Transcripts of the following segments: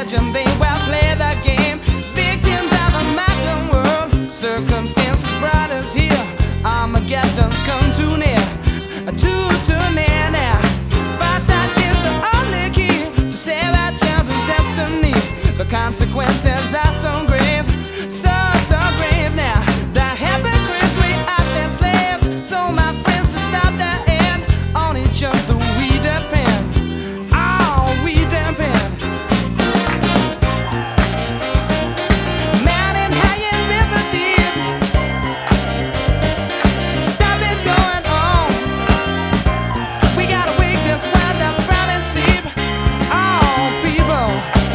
imagine they will play the game. Victims of a modern world, circumstances brought us here. Armageddon's come too near, too near now. Foresight is the only key to save our children's destiny. The consequences are so grave, so grave now. The hypocrites, we are their slaves. So my friends, to stop their end, on each other we depend. Oh, we depend. Mountain high and river deep, stop it going on. We gotta wake this while they're falling asleep. Oh, people,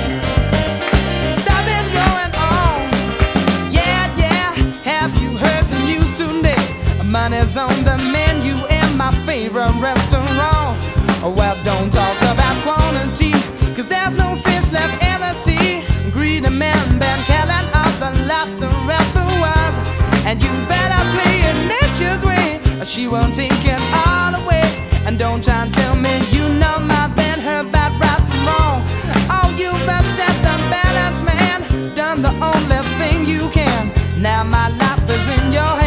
stop it going on. Yeah, have you heard the news today? Money's on the menu in my favorite restaurant. Well, don't talk about quantity, cause there's no fish left in the sea. Greedy men been killing off the laughter ever was. And you better play it nature's way, or she won't take it all away. And don't try and tell me you know my band, her bad right from wrong. Oh, you've upset the balance, man, done the only thing you can. Now my life is in your hands.